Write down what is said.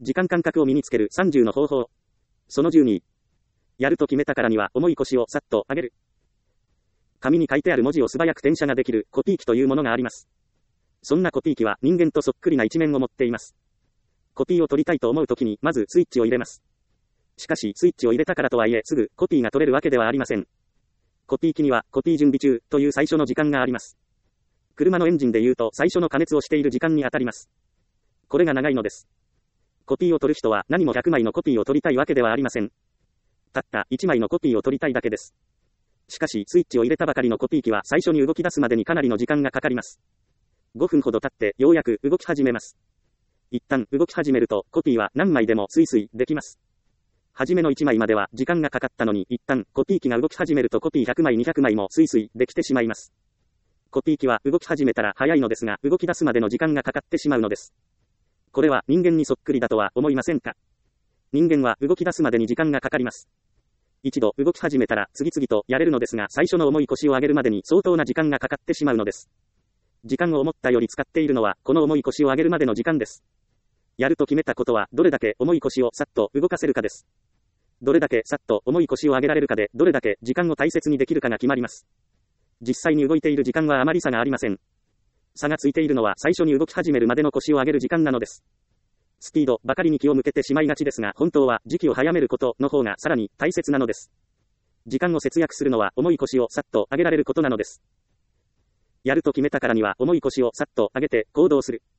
時間感覚を身につける30の方法。その12。やると決めたからには重い腰をさっと上げる。紙に書いてある文字を素早く転写ができるコピー機というものがあります。そんなコピー機は人間とそっくりな一面を持っています。コピーを取りたいと思うときにまずスイッチを入れます。しかしスイッチを入れたからとはいえすぐコピーが取れるわけではありません。コピー機にはコピー準備中という最初の時間があります。車のエンジンで言うと最初の加熱をしている時間にあたります。これが長いのです。コピーを取る人は何も100枚のコピーを取りたいわけではありません。たった1枚のコピーを取りたいだけです。しかしスイッチを入れたばかりのコピー機は最初に動き出すまでにかなりの時間がかかります。5分ほど経ってようやく動き始めます。一旦動き始めるとコピーは何枚でもスイスイできます。初めの1枚までは時間がかかったのに一旦コピー機が動き始めるとコピー100枚200枚もスイスイできてしまいます。コピー機は動き始めたら早いのですが動き出すまでの時間がかかってしまうのです。これは人間にそっくりだとは思いませんか？人間は動き出すまでに時間がかかります。一度動き始めたら次々とやれるのですが最初の重い腰を上げるまでに相当な時間がかかってしまうのです。時間を思ったより使っているのはこの重い腰を上げるまでの時間です。やると決めたことはどれだけ重い腰をさっと動かせるかです。どれだけさっと重い腰を上げられるかでどれだけ時間を大切にできるかが決まります。実際に動いている時間はあまり差がありません。差がついているのは最初に動き始めるまでの腰を上げる時間なのです。スピードばかりに気を向けてしまいがちですが本当は時期を早めることの方がさらに大切なのです。時間を節約するのは重い腰をさっと上げられることなのです。やると決めたからには重い腰をさっと上げて行動する。